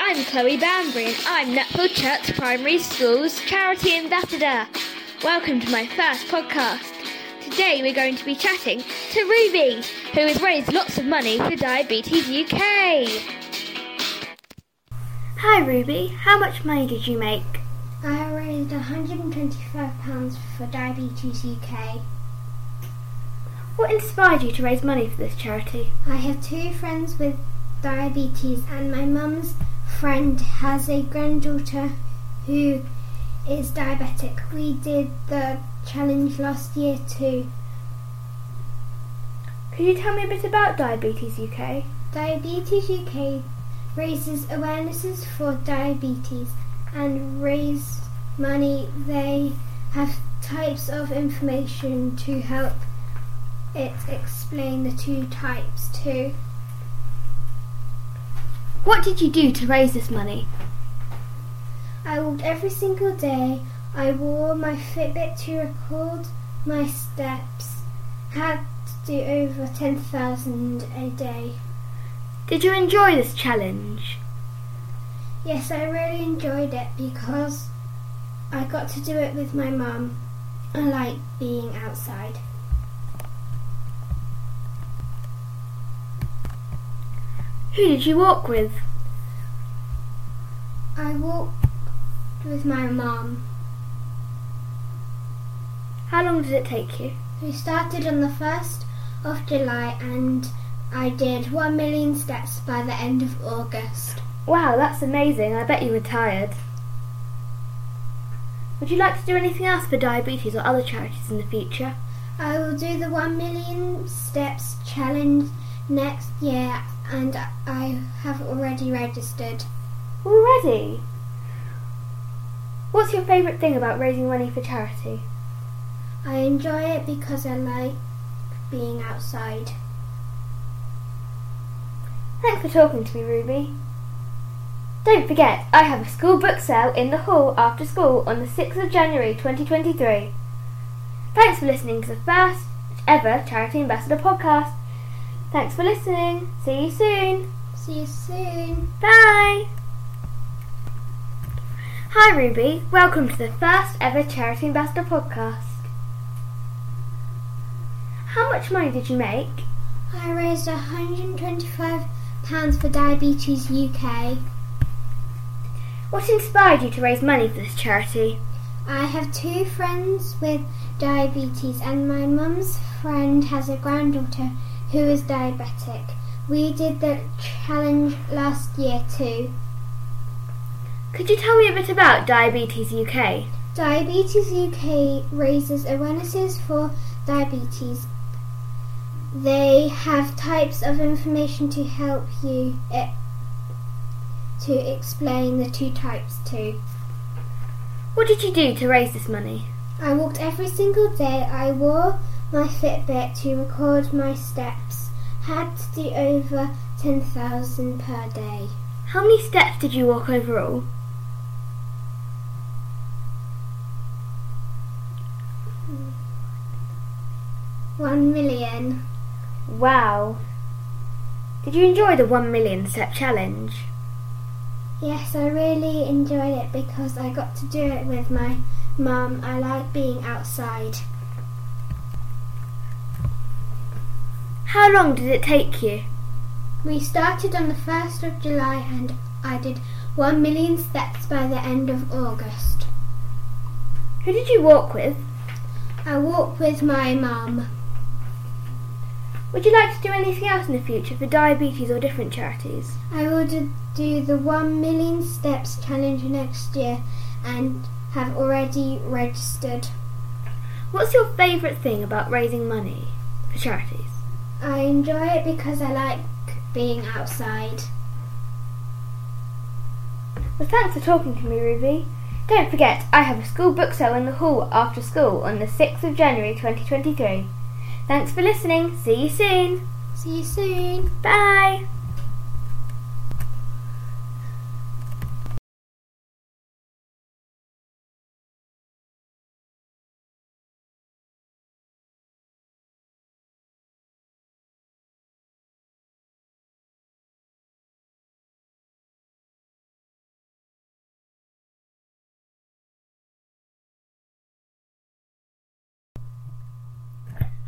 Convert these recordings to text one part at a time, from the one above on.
I'm Chloe Banbury and I'm Nutfield Church Primary School's Charity Ambassador. Welcome to my first podcast. Today we're going to be chatting to Ruby, who has raised lots of money for Diabetes UK. Hi Ruby, how much money did you make? I raised £125 for Diabetes UK. What inspired you to raise money for this charity? I have two friends with diabetes and my mum's friend has a granddaughter who is diabetic. We did the challenge last year too. Could you tell me a bit about Diabetes UK? Diabetes UK raises awarenesses for diabetes and raise money. They have types of information to help it explain the two types too. What did you do to raise this money? I walked every single day. I wore my Fitbit to record my steps. Had to do over 10,000 a day. Did you enjoy this challenge? Yes, I really enjoyed it because I got to do it with my mum. I like being outside. Who did you walk with? I walked with my mum. How long did it take you? We started on the 1st of July and I did 1 million steps by the end of August. Wow, that's amazing. I bet you were tired. Would you like to do anything else for diabetes or other charities in the future? I will do the 1 million steps challenge next year and I have already registered. Already? What's your favourite thing about raising money for charity? I enjoy it because I like being outside. Thanks for talking to me, Ruby. Don't forget, I have a school book sale in the hall after school on the 6th of January 2023. Thanks for listening to the first ever Charity Ambassador podcast. Thanks for listening. See you soon. See you soon. Bye. Hi Ruby, welcome to the first ever Charity Ambassador podcast. How much money did you make? I raised £125 for Diabetes UK. What inspired you to raise money for this charity? I have two friends with diabetes and my mum's friend has a granddaughter who is diabetic. We did the challenge last year too. Could you tell me a bit about Diabetes UK? Diabetes UK raises awarenesses for diabetes. They have types of information to help you to explain the two types too. What did you do to raise this money? I walked every single day. I wore my Fitbit to record my steps. Had to do over 10,000 per day. How many steps did you walk overall? £1 million. Wow. Did you enjoy the 1 million step challenge? Yes, I really enjoyed it because I got to do it with my mum. I like being outside. How long did it take you? We started on the 1st of July and I did 1 million steps by the end of August. Who did you walk with? I walked with my mum. Would you like to do anything else in the future for diabetes or different charities? I will do the 1 million steps challenge next year and have already registered. What's your favourite thing about raising money for charities? I enjoy it because I like being outside. Well, thanks for talking to me, Ruby. Don't forget, I have a school book sale in the hall after school on the 6th of January 2023. Thanks for listening. See you soon. See you soon. Bye.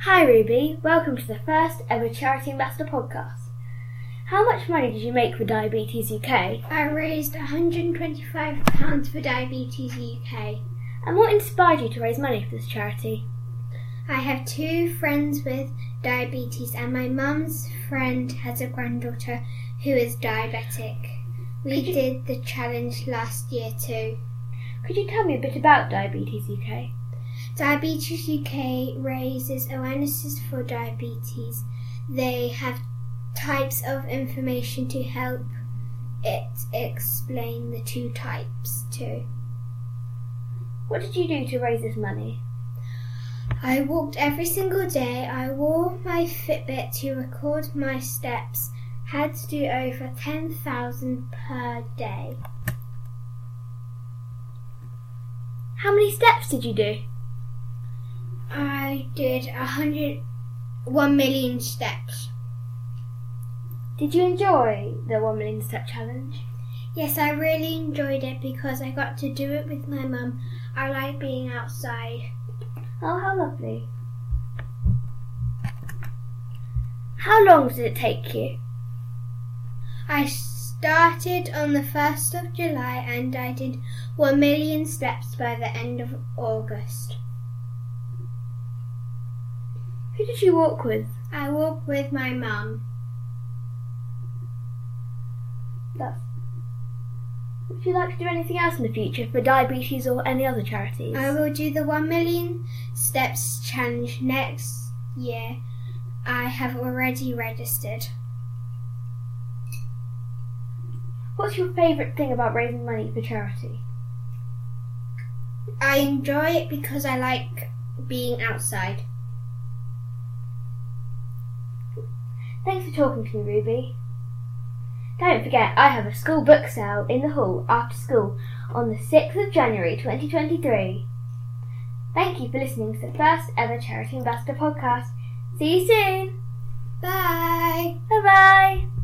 Hi Ruby, welcome to the first ever Charity Ambassador podcast. How much money did you make for Diabetes UK? I raised £125 for Diabetes UK. And what inspired you to raise money for this charity? I have 2 friends with diabetes and my mum's friend has a granddaughter who is diabetic. We did the challenge last year too. Could you tell me a bit about Diabetes UK? Diabetes UK raises awarenesses for diabetes. They have types of information to help it explain the 2 types too. What did you do to raise this money? I walked every single day. I wore my Fitbit to record my steps. Had to do over 10,000 per day. How many steps did you do? I did 1 million steps. Did you enjoy the 1 million step challenge? Yes, I really enjoyed it because I got to do it with my mum. I like being outside. Oh, how lovely. How long did it take you? I started on the 1st of July and I did 1 million steps by the end of August. Who did you walk with? I walked with my mum. Would you like to do anything else in the future for diabetes or any other charities? I will do the 1 million steps challenge next year. I have already registered. What's your favourite thing about raising money for charity? I enjoy it because I like being outside. Thanks for talking to me, Ruby. Don't forget, I have a school book sale in the hall after school on the 6th of January 2023. Thank you for listening to the first ever Charity Ambassador podcast. See you soon. Bye. Bye bye.